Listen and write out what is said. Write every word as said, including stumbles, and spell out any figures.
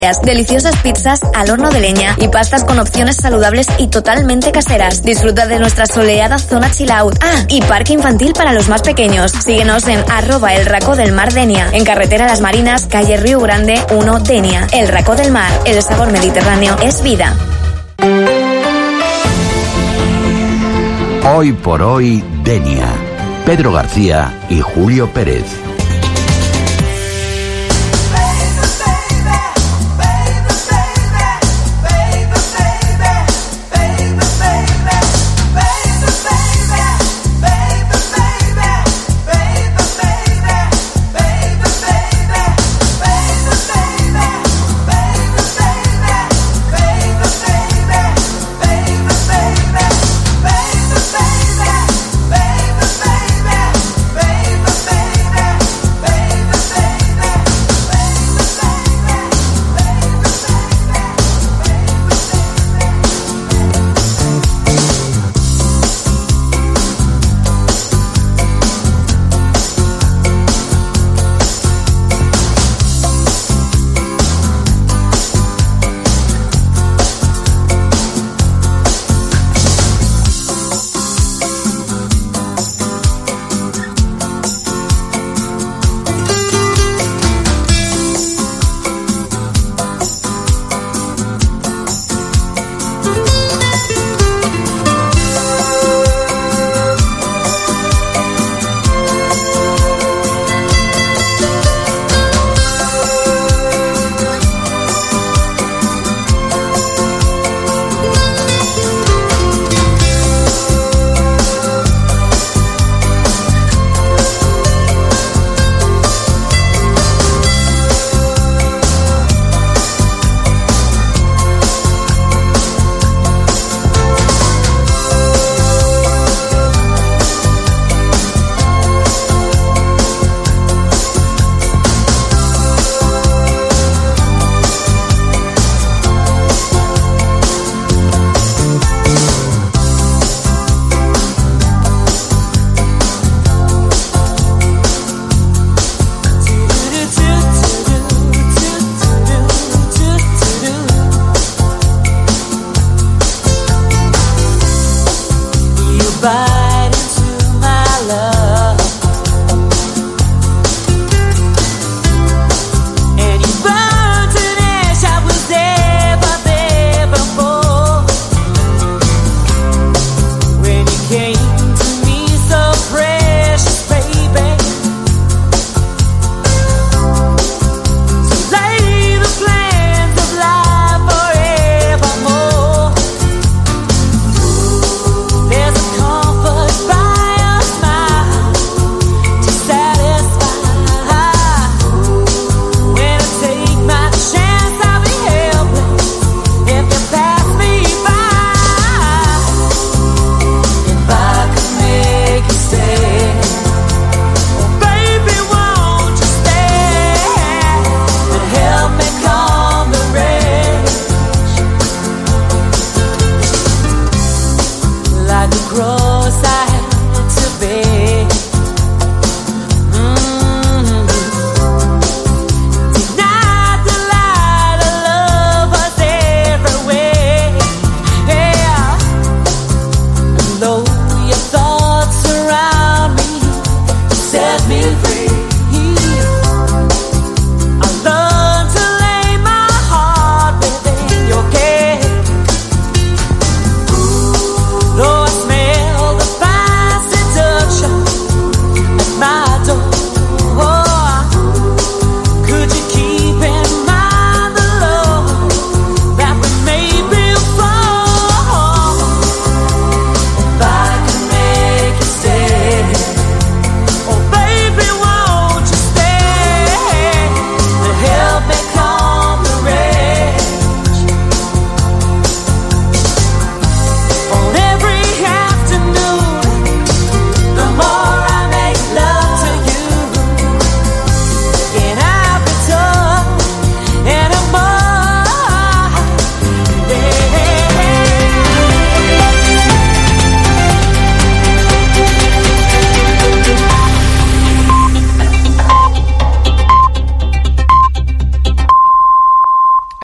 deliciosas pizzas al horno de leña y pastas con opciones saludables y totalmente caseras. Disfruta de nuestra soleada zona chill out. Ah, y parque infantil para los más pequeños. Síguenos en arroba el Racó del Mar Denia, en carretera Las Marinas, calle Río Grande uno, Denia. El Racó del Mar, el sabor mediterráneo es vida. Hoy por hoy, Denia. Pedro García y Julio Pérez.